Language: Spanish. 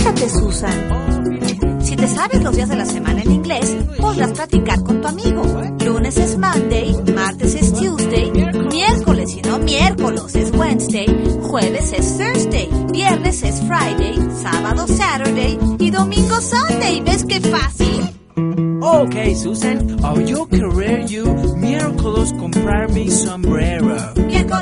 Escúchate, Susan. Si te sabes los días de la semana en inglés, podrás practicar con tu amigo. Lunes es Monday, martes es Tuesday, miércoles y no miércoles es Wednesday, jueves es Thursday, viernes es Friday, sábado Saturday y domingo Sunday. ¿Ves qué fácil? Okay, Susan, yo querer you miércoles comprar mi sombrero. Miércoles